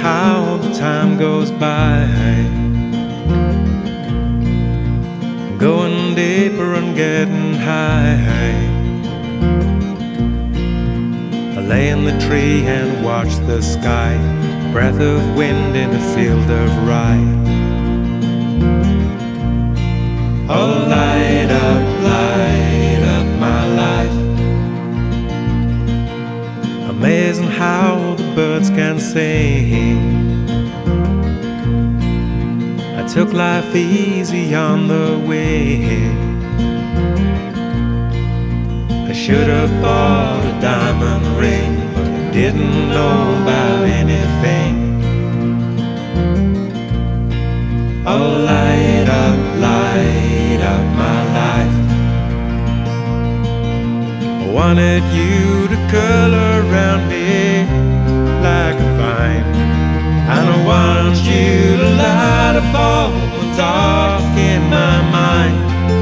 how the time goes by, going deeper and getting high. I lay in the tree and watch the sky, breath of wind in a field of rye. Oh, light up my life. Amazing how the birds can sing. I took life easy on the way. I should have bought a diamond ring, but I didn't know about anything. Oh, light up my life. I wanted you to curl around me like a vine, and I want you to light up all the dark in my mind.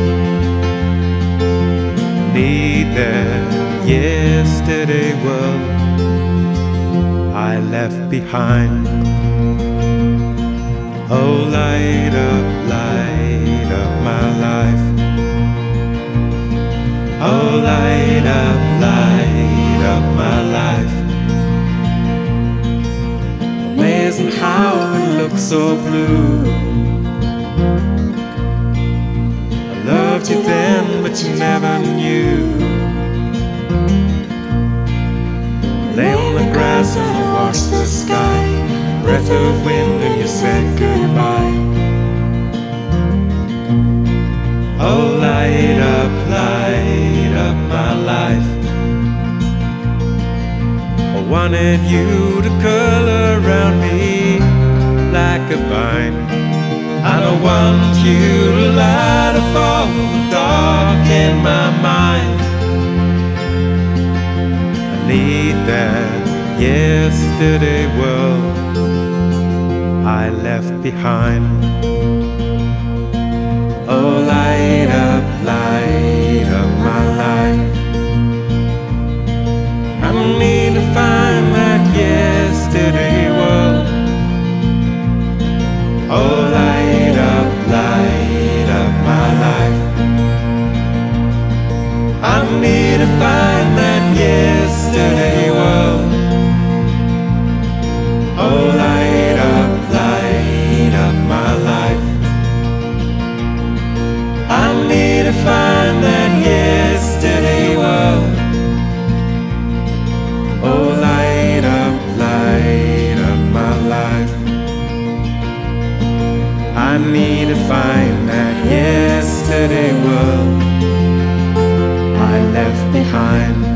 Need that yesterday world I left behind. Oh, light up my life. Oh, light up my life. Amazing how it looks so blue. I loved you then, but you never knew. Lay on the grass and I watched the sky, breath of wind and you said goodbye. Oh, light up my life. I wanted you to curl around me like a vine, and I want you to light up all the dark in my mind. I need that yesterday world I left behind. Oh, light up my life. I need to find that yesterday world. Oh, light up my life. I need to find that yesterday world. Oh, light up my life. I need to find that yesterday world. Oh, light up my life. I need to find that yesterday world I left behind.